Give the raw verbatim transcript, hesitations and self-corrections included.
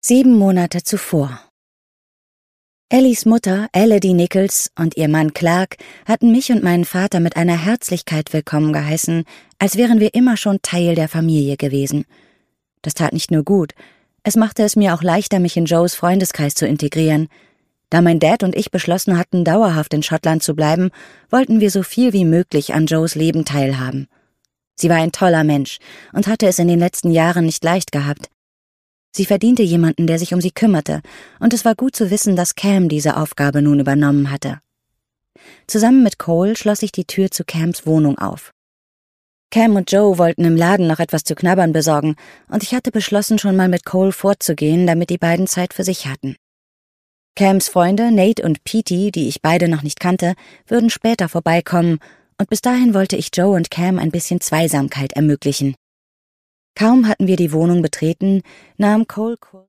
Sieben Monate zuvor. Ellies Mutter, Elodie Nichols, und ihr Mann Clark hatten mich und meinen Vater mit einer Herzlichkeit willkommen geheißen, als wären wir immer schon Teil der Familie gewesen. Das tat nicht nur gut, es machte es mir auch leichter, mich in Joes Freundeskreis zu integrieren. Da mein Dad und ich beschlossen hatten, dauerhaft in Schottland zu bleiben, wollten wir so viel wie möglich an Joes Leben teilhaben. Sie war ein toller Mensch und hatte es in den letzten Jahren nicht leicht gehabt. Sie verdiente jemanden, der sich um sie kümmerte, und es war gut zu wissen, dass Cam diese Aufgabe nun übernommen hatte. Zusammen mit Cole schloss ich die Tür zu Cams Wohnung auf. Cam und Joe wollten im Laden noch etwas zu knabbern besorgen, und ich hatte beschlossen, schon mal mit Cole vorzugehen, damit die beiden Zeit für sich hatten. Cams Freunde, Nate und Petey, die ich beide noch nicht kannte, würden später vorbeikommen, und bis dahin wollte ich Joe und Cam ein bisschen Zweisamkeit ermöglichen. Kaum hatten wir die Wohnung betreten, nahm Cole